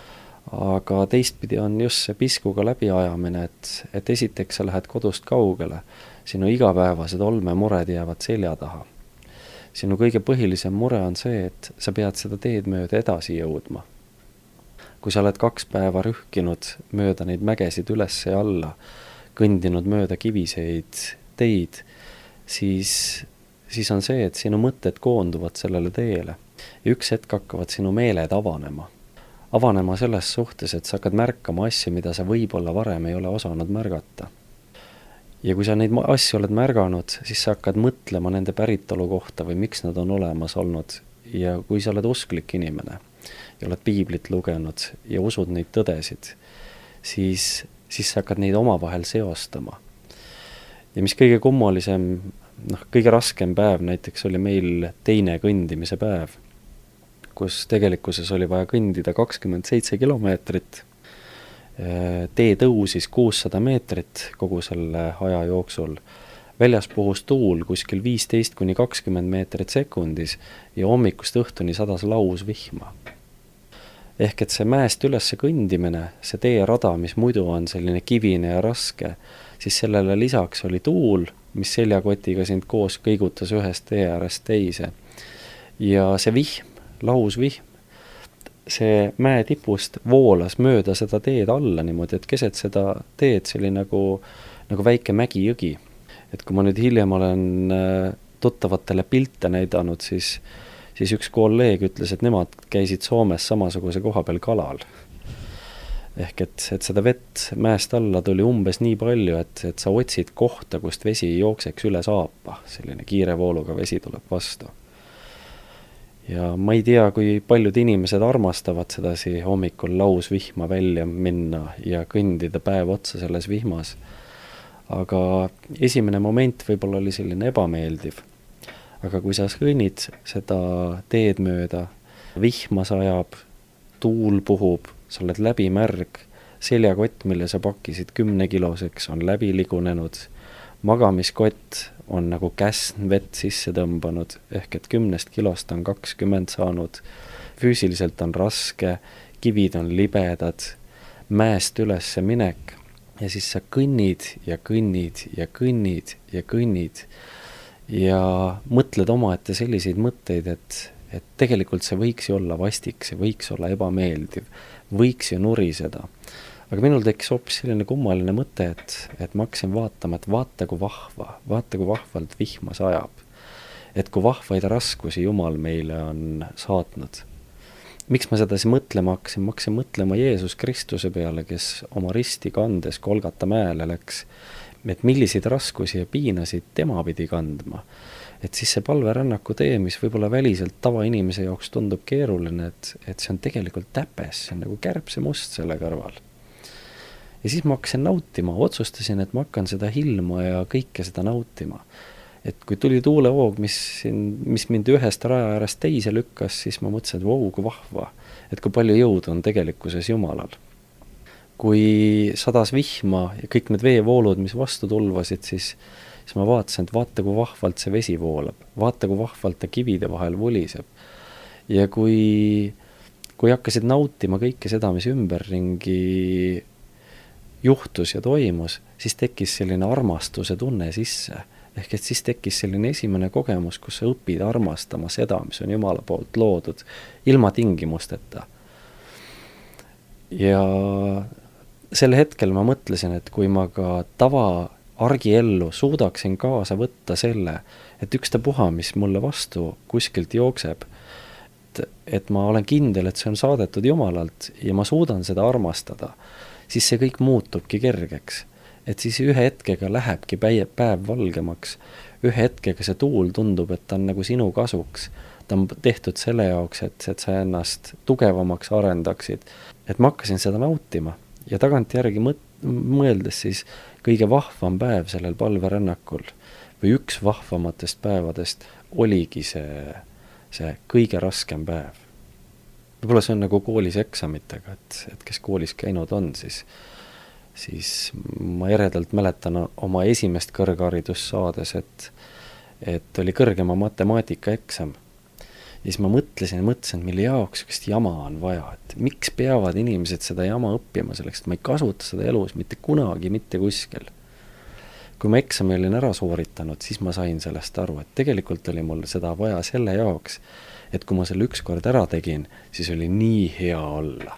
aga teistpidi on just see piskuga läbiajamine, et esiteks sa lähed kodust kaugele, sinu igapäevased olmemured jäävad selja taha. Sinu kõige põhilisem mure on see, et sa pead seda teed mööda edasi jõudma. Kui sa oled 2 päeva rühkinud mööda neid mägesid üles ja alla, kõndinud mööda kiviseid teid, siis on see, et sinu mõtted koonduvad sellele teele ja üks hetk hakkavad sinu meeled avanema. Avanema selles suhtes, et sa hakkad märkama asju, mida sa võib-olla varem ei ole osanud märgata. Ja kui sa neid asju oled märganud, siis sa hakkad mõtlema nende päritolu kohta või miks nad on olemas olnud. Ja kui sa oled usklik inimene ja oled piiblit lugenud ja usud neid tõdesid, siis sa hakkad neid omavahel seostama. Ja mis kõige kummalisem, kõige raskem päev näiteks oli meil teine kõndimise päev, kus tegelikkuses oli vaja kõndida 27 kilomeetrit. Tee tõusis 600 meetrit kogu selle aja jooksul. Väljas puhus tuul kuskil 15–20 meetrit sekundis ja hommikust õhtuni sadas laus vihma. Ehk et see mäest ülesse kõndimine, see teerada, mis muidu on selline kivine ja raske, siis sellele lisaks oli tuul, mis seljakotiga sind koos kõigutas ühest tee äärest teise. Ja see vihm, laus vihm, see mäe tipust voolas mööda seda teed alla niimoodi, et keset seda teed see oli nagu väike mägijõgi. Et kui ma nüüd hiljem olen tuttavatele pilte näidanud, siis üks kolleeg ütles, et nemad käisid Soomes samasuguse koha peal kalal. Ehk et seda vett mäest alla tuli umbes nii palju, et sa otsid kohta, kust vesi jookseks üle saapa. Selline kiire vooluga vesi tuleb vastu. Ja ma ei tea, kui paljud inimesed armastavad sedasi hommikul laus vihma välja minna ja kõndida päev otsa selles vihmas. Aga esimene moment võib-olla oli selline ebameeldiv. Aga kui sa kõnnid seda teed mööda, vihma sajab, tuul puhub, sa oled läbi märg, seljakott, mille sa pakkisid 10 kiloseks, on läbi ligunenud, magamiskott on nagu käsn vett sisse tõmbanud, ehk et 10 kilost on 20 saanud, füüsiliselt on raske, kivid on libedad, mäest ülesse minek ja siis sa kõnnid ja kõnnid ja kõnnid ja kõnnid ja mõtled omaette selliseid mõtteid, et tegelikult see võiks ju olla vastik, see võiks olla ebameeldiv, võiks ju nuriseda. Aga minul tekkis hoopis selline kummaline mõte, et ma hakkasin vaatama, et vaata kui vahvalt vihma sajab. Et kui vahvaid raskusi Jumal meile on saatnud. Miks ma seda siis mõtlema hakkasin? Ma hakkasin mõtlema Jeesus Kristuse peale, kes oma risti kandes Golgata mäele läks, et milliseid raskusi ja piinasid tema pidi kandma. Et siis see palverännaku tee, mis võib-olla väliselt tavainimese jaoks tundub keeruline, et see on tegelikult täpes, see on nagu kärbsemust selle kõrval. Ja siis ma hakkasin nautima, otsustasin, et ma hakkan seda ilma ja kõike seda nautima. Et kui tuli tuulevoog, mis mind ühest raja äärest teise lükkas, siis ma mõtlesin, et vau, kui vahva, et kui palju jõudu on tegelikkuses Jumalal. Kui sadas vihma ja kõik need veevoolud, mis vastu tulvasid, siis ma vaatasin, et vaata, kui vahvalt see vesi voolab, vaata, kui vahvalt ta kivide vahel vuliseb. Ja kui hakkasid nautima kõike seda, mis ümberringi juhtus ja toimus, siis tekkis selline armastuse tunne sisse. Ehk et siis tekkis selline esimene kogemus, kus sa õpid armastama seda, mis on Jumala poolt loodud, ilma tingimusteta. Ja sel hetkel ma mõtlesin, et kui ma ka tava argiellu suudaksin kaasa võtta selle, et ükstapuha, mis mulle vastu kuskilt jookseb, et ma olen kindel, et see on saadetud Jumalalt ja ma suudan seda armastada, siis see kõik muutubki kergeks. Et siis ühe hetkega lähebki päev valgemaks, ühe hetkega see tuul tundub, et ta on nagu sinu kasuks. Ta on tehtud selle jaoks, et sa ennast tugevamaks arendaksid. Et ma hakkasin seda nautima ja tagant järgi mõeldes siis kõige vahvam päev sellel palverännakul või üks vahvamatest päevadest oligi see kõige raskem päev. Võib-olla see on nagu koolis eksamitega, et kes koolis käinud on, siis ma eredalt mäletan oma esimest kõrgharidust saades, et oli kõrgema matemaatika eksam. Ja siis ma mõtlesin, mille jaoks sükest jama on vaja, et miks peavad inimesed seda jama õppima selleks, et ma ei kasuta seda elus mitte kunagi, mitte kuskil. Kui ma eksami olin ära sooritanud, siis ma sain sellest aru, et tegelikult oli mul seda vaja selle jaoks, et kui ma selle ükskord ära tegin, siis oli nii hea olla.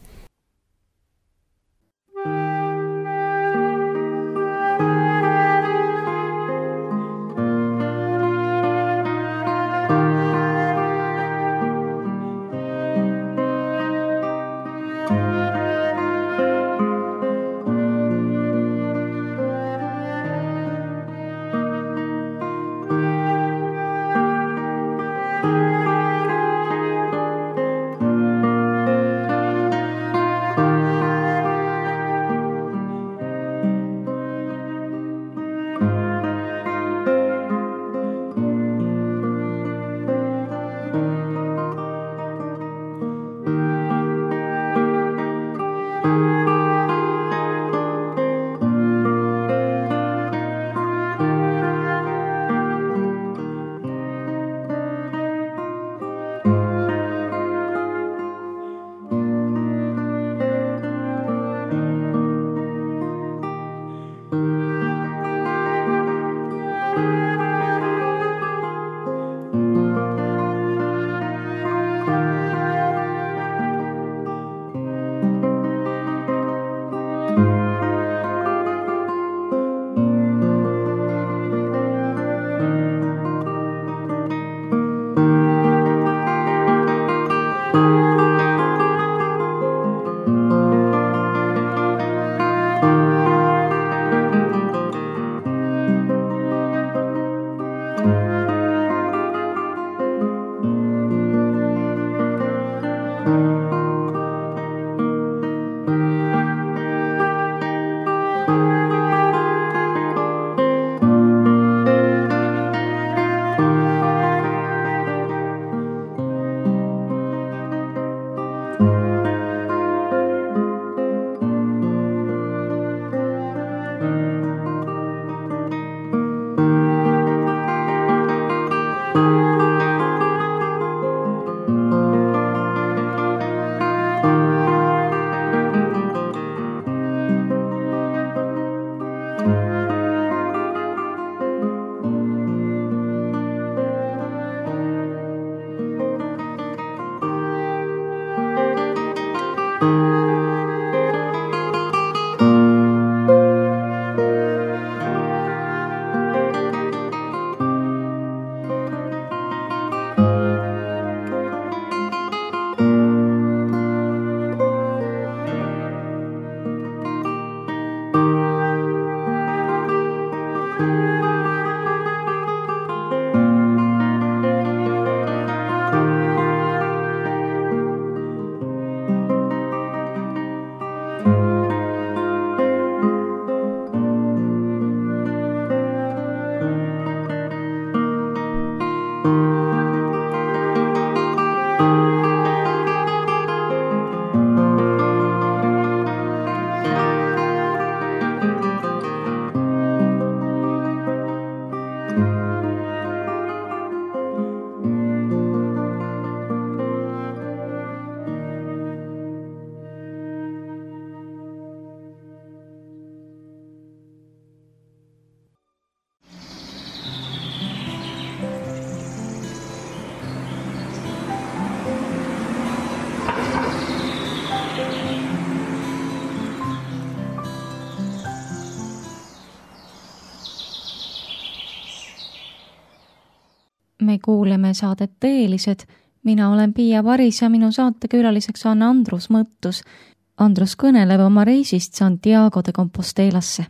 Me kuuleme saadet Tõelised. Mina olen Piia Paris ja minu saatekülaliseks on Andrus Mõttus. Andrus kõneleb oma reisist Santiago de Compostelasse.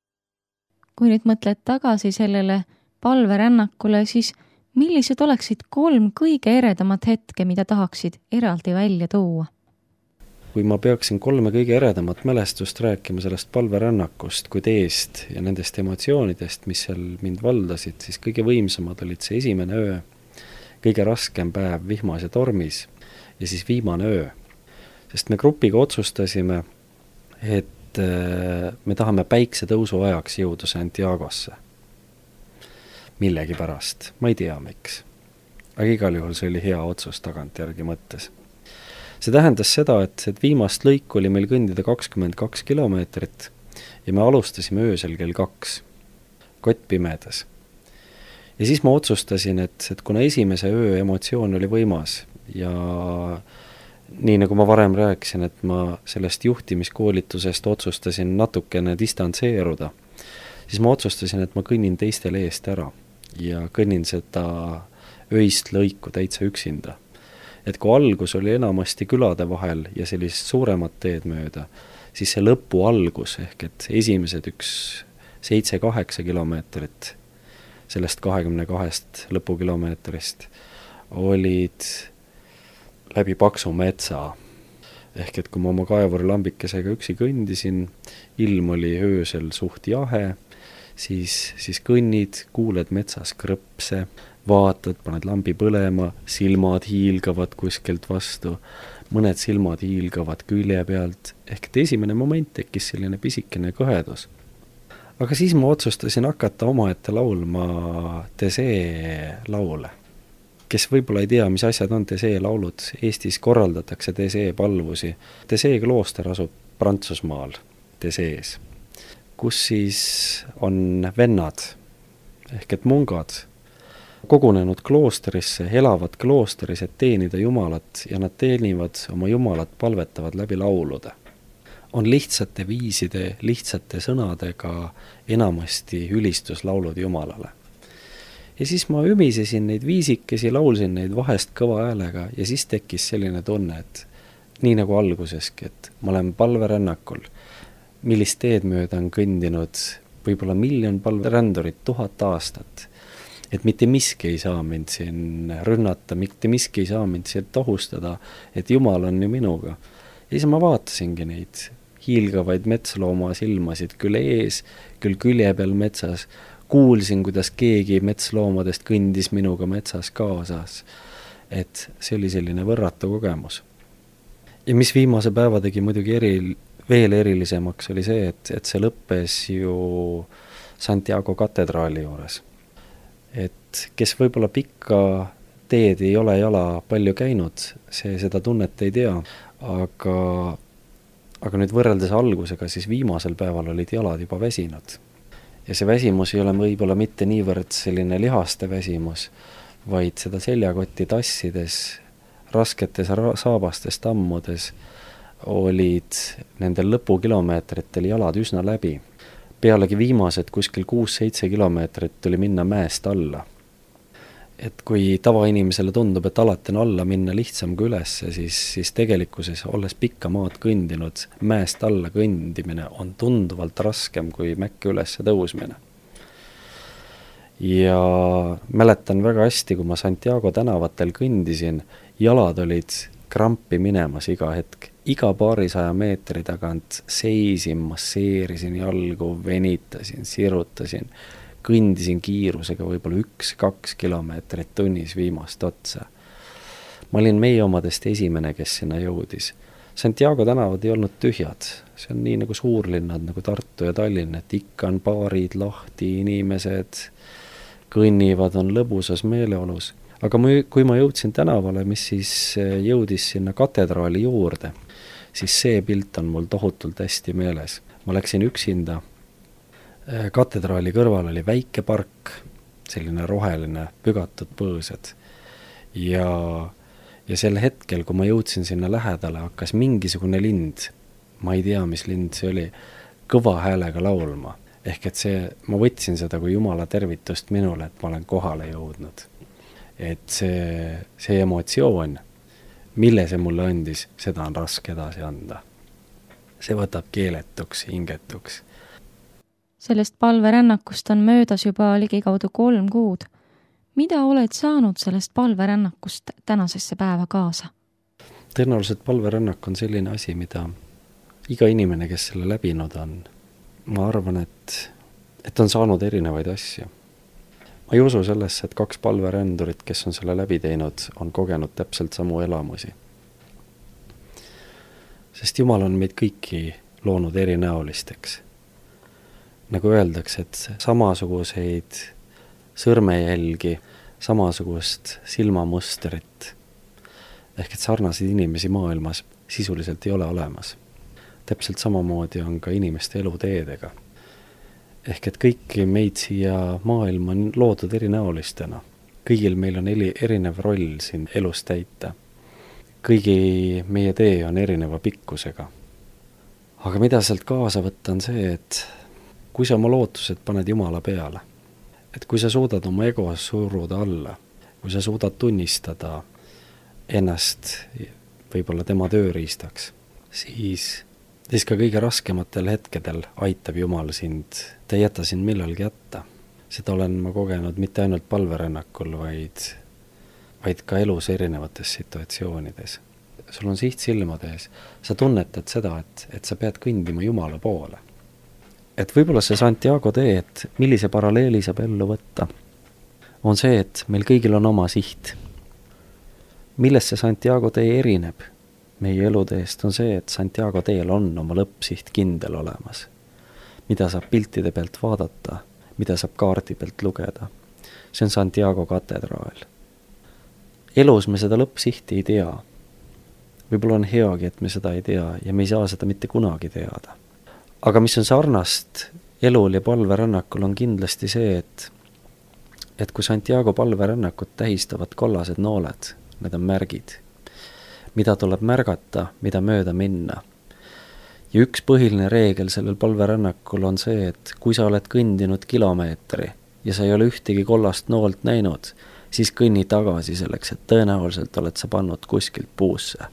Kui nüüd mõtled tagasi sellele palverännakule, siis millised oleksid 3 kõige eredamat hetke, mida tahaksid eraldi välja tuua? Kui ma peaksin 3 kõige eredamat mälestust rääkima sellest palverännakust kui teest ja nendest emotsioonidest, mis seal mind valdasid, siis kõige võimsamad olid see esimene öö, kõige raskem päev vihmas ja tormis ja siis viimane öö. Sest me grupiga otsustasime, et me tahame päiksetõusu ajaks jõuda Santiagosse. Millegi pärast, ma ei tea miks. aga igal juhul see oli hea otsus tagantjärgi mõttes. See tähendas seda, et viimast lõiku oli meil kõndida 22 kilomeetrit ja me alustasime öösel kell 2, kott pimedas. Ja siis ma otsustasin, et kuna esimese öö emotsioon oli võimas ja nii nagu ma varem rääkisin, et ma sellest juhtimiskoolitusest otsustasin natukene distantseeruda, siis ma otsustasin, et ma kõnnin teistele eest ära ja kõnnin seda öist lõiku täitsa üksinda. Et kui algus oli enamasti külade vahel ja sellist suuremat teed mööda, siis see lõpu algus ehk et esimesed 7-8 kilomeetrit sellest 22 lõpukilomeetrist olid läbi paksu metsa. Ehk et kui ma oma kaevurilambikesega üksi kõndisin, ilm oli öösel suht jahe, siis kõnnid, kuuled metsas krõpse, vaatad, paned lambi põlema, silmad hiilgavad kuskilt vastu, mõned silmad hiilgavad külje pealt, ehk et esimene moment tekkis selline pisikene kõhedus. Aga siis ma otsustasin hakata omaette laulma Tesee laule. Kes võib-olla ei tea, mis asjad on Tesee laulud, Eestis korraldatakse Tesee palvusi. Tesee klooster asub Prantsusmaal, Tesees, kus siis on vennad, ehk et mungad, kogunenud kloosterisse, elavad kloosteris, et teenida Jumalat ja nad teenivad oma Jumalat, palvetavad läbi laulude. On lihtsate viiside, lihtsate sõnadega enamasti ülistuslaulud Jumalale. Ja siis ma ümisesin neid viisikesi, laulsin neid vahest kõva häälega ja siis tekkis selline tunne, et nii nagu alguseski, et ma olen palverännakul, millist teed mööda on kõndinud võib-olla 1 000 000 palverändurit 1000 aastat, et mitte miski ei saa mind siin rünnata, mitte miski ei saa mind siin ohustada, et Jumal on ju minuga. Ja siis ma vaatasingi neid hiilgavaid metslooma silmasid küll ees, küll külje peal metsas, kuulsin, kuidas keegi metsloomadest kõndis minuga metsas kaasas, et see oli selline võrratu kogemus. Ja mis viimase päeva tegi muidugi veel erilisemaks oli see, et see lõppes ju Santiago katedraali juures. Et kes võib-olla pikka teed ei ole jala palju käinud, see seda tunnet ei tea, aga nüüd võrreldes algusega, siis viimasel päeval olid jalad juba väsinud. Ja see väsimus ei ole võib-olla mitte niivõrd selline lihaste väsimus, vaid seda seljakotti tassides, rasketes saabastes tammudes olid nendel lõpukilomeetritel jalad üsna läbi. Pealegi viimased kuskil 6-7 kilomeetrit tuli minna mäest alla. Et kui tavainimesele tundub, et alati on alla minna lihtsam kui üles, siis tegelikkuses, olles pikka maad kõndinud, mäest alla kõndimine on tunduvalt raskem kui mäkke üles tõusmine. Ja mäletan väga hästi, kui ma Santiago tänavatel kõndisin, jalad olid krampi minemas iga hetk. Iga paarisaja meetri tagant seisin, masseerisin jalgu, venitasin, sirutasin, kõndisin kiirusega võib-olla 1-2 kilomeetrit tunnis viimast otsa. Ma olin meie omadest esimene, kes sinna jõudis. Santiago tänavad ei olnud tühjad. See on nii nagu suurlinnad nagu Tartu ja Tallinn, et ikka on baarid lahti, inimesed kõnnivad, on lõbusas meeleolus. Aga kui ma jõudsin tänavale, mis siis jõudis sinna katedraali juurde, siis see pilt on mul tohutult hästi meeles. Ma läksin üksinda. Katedraali kõrval oli väike park, selline roheline, pügatud põõsad. Ja sel hetkel, kui ma jõudsin sinna lähedale, hakkas mingisugune lind, ma ei tea, mis lind see oli, kõva häälega laulma. Ehk et ma võtsin seda kui Jumala tervitust minule, et ma olen kohale jõudnud. Et see emotsioon, mille see mulle andis, seda on raske edasi anda. See võtab keeletuks, hingetuks. Sellest palverännakust on möödas juba ligikaudu 3 kuud. Mida oled saanud sellest palverännakust tänasesse päeva kaasa? Tõenäoliselt palverännak on selline asi, mida iga inimene, kes selle läbinud on, ma arvan, et on saanud erinevaid asju. Ma ei usu sellesse, et 2 palverändurit, kes on selle läbi teinud, on kogenud täpselt samu elamusi. Sest Jumal on meid kõiki loonud erinäolisteks. Nagu öeldakse, et samasuguseid sõrmejälgi samasugust silmamustrit. Ehk et sarnaseid inimesi maailmas sisuliselt ei ole olemas. Täpselt samamoodi on ka inimeste eluteedega. Ehk et kõiki meid siia maailma on loodud erinäolistena. Kõigil meil on erinev roll siin elus täita. Kõigi meie tee on erineva pikkusega. Aga mida sealt kaasa võtta on see, et kui sa oma lootused paned Jumala peale, et kui sa suudad oma ego suruda alla, kui sa suudad tunnistada ennast võib-olla tema tööriistaks, siis ka kõige raskematel hetkedel aitab Jumal sind, ta ei jäta sind millalgi jätta. Seda olen ma kogenud mitte ainult palverännakul, vaid ka elus erinevates situatsioonides. Sul on siht silmade ees. Sa tunnetad seda, et sa pead kõndima Jumala poole. Et võib-olla see Santiago tee, et millise paralleeli saab ellu võtta, on see, et meil kõigil on oma siht. Millest see Santiago tee erineb meie eluteest, on see, et Santiago teel on oma lõppsiht kindel olemas. Mida saab piltide pealt vaadata, mida saab kaardi pealt lugeda. See on Santiago katedraal. Elus me seda lõppsihti ei tea. Võib-olla on heagi, et me seda ei tea ja me ei saa seda mitte kunagi teada. Aga mis on sarnast elul ja palverännakul on kindlasti see, et kui Santiago palverännakut tähistavad kollased nooled, need on märgid, mida tuleb märgata, mida mööda minna. Ja üks põhiline reegel sellel palverännakul on see, et kui sa oled kõndinud kilomeetri ja sa ei ole ühtegi kollast noolt näinud, siis kõnni tagasi selleks, et tõenäoliselt oled sa pannud kuskilt puusse.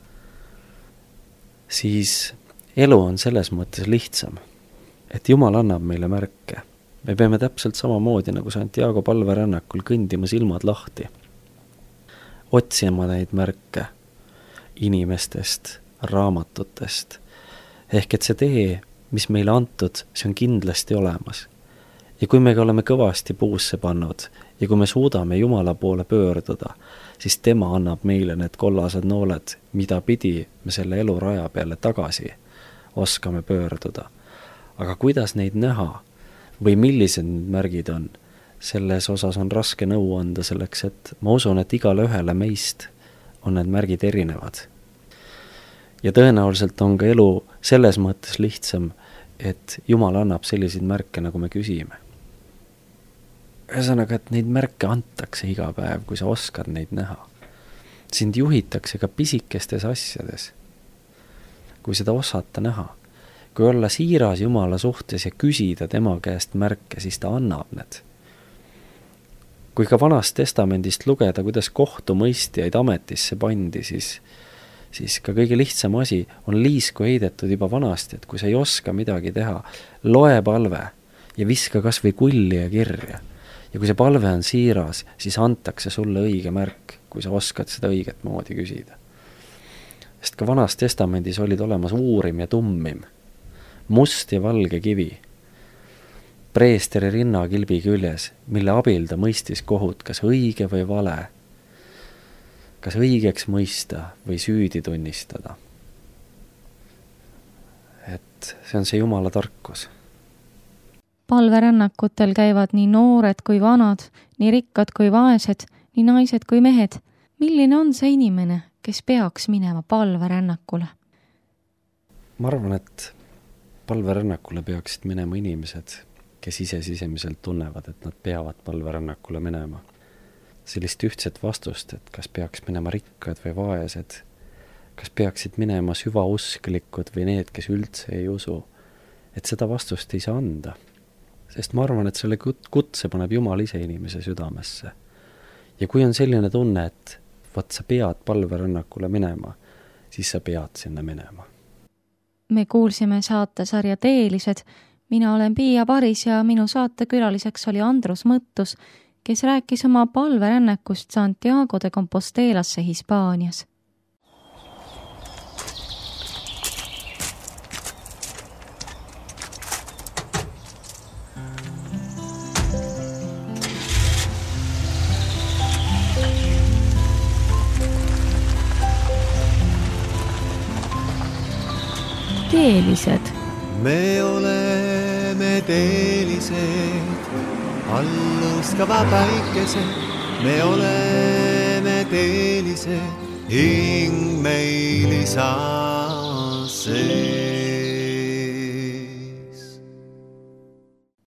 Siis elu on selles mõttes lihtsam, et Jumal annab meile märke. Me peame täpselt samamoodi nagu Santiago palverännakul kõndima silmad lahti. Otsima neid märke inimestest, raamatutest. Ehk et see tee, mis meile antud, see on kindlasti olemas. Ja kui me oleme kõvasti puusse pannud ja kui me suudame Jumala poole pöörduda, siis tema annab meile need kollased nooled, mida pidi me selle elu raja peale tagasi oskame pöörduda. Aga kuidas neid näha või millised märgid on, selles osas on raske nõu anda selleks, et ma usun, et igale ühele meist on need märgid erinevad. Ja tõenäoliselt on ka elu selles mõttes lihtsam, et Jumal annab selliseid märke, nagu me küsime. Ühesõnaga, et neid märke antakse iga päev, kui sa oskad neid näha. Sind juhitakse ka pisikestes asjades, kui seda osata näha. Kui olla siiras Jumala suhtes ja küsida tema käest märke, siis ta annab need. Kui ka Vanast testamendist lugeda, kuidas kohtumõistjaid ametisse pandi, siis ka kõige lihtsam asi on liisku heidetud juba vanasti, et kui sa ei oska midagi teha, loe palve ja viska kas või kulli ja kirja. Ja kui see palve on siiras, siis antakse sulle õige märk, kui sa oskad seda õiget moodi küsida. Sest ka Vanas testamendis olid olemas uurim ja tummim, must ja valge kivi, preesteri rinnakilbi küljes, mille abil ta mõistis kohut, kas õige või vale, kas õigeks mõista või süüdi tunnistada. Et see on see Jumala tarkus. Palverännakutel käivad nii noored kui vanad, nii rikkad kui vaesed, nii naised kui mehed. Milline on see inimene, kes peaks minema palverännakule? Ma arvan, et palverännakule peaksid minema inimesed, kes ise sisemiselt tunnevad, et nad peavad palverännakule minema. Sellist ühtset vastust, et kas peaks minema rikkad või vaesed, kas peaksid minema süvausklikud või need, kes üldse ei usu, et seda vastust ei saa anda. Sest ma arvan, et selle kutse paneb Jumal ise inimese südamesse. Ja kui on selline tunne, et võt sa pead palverännakule minema, siis sa pead sinna minema. Me kuulsime saatesarja Teelised. Mina olen Piia Paris ja minu saatekülaliseks oli Andrus Mõttus, kes rääkis oma palverännakust Santiago de Compostelasse Hispaanias. Teelised. Me oleme teelised, alluskava päikesed, me oleme teelised, hing meil ei saa see.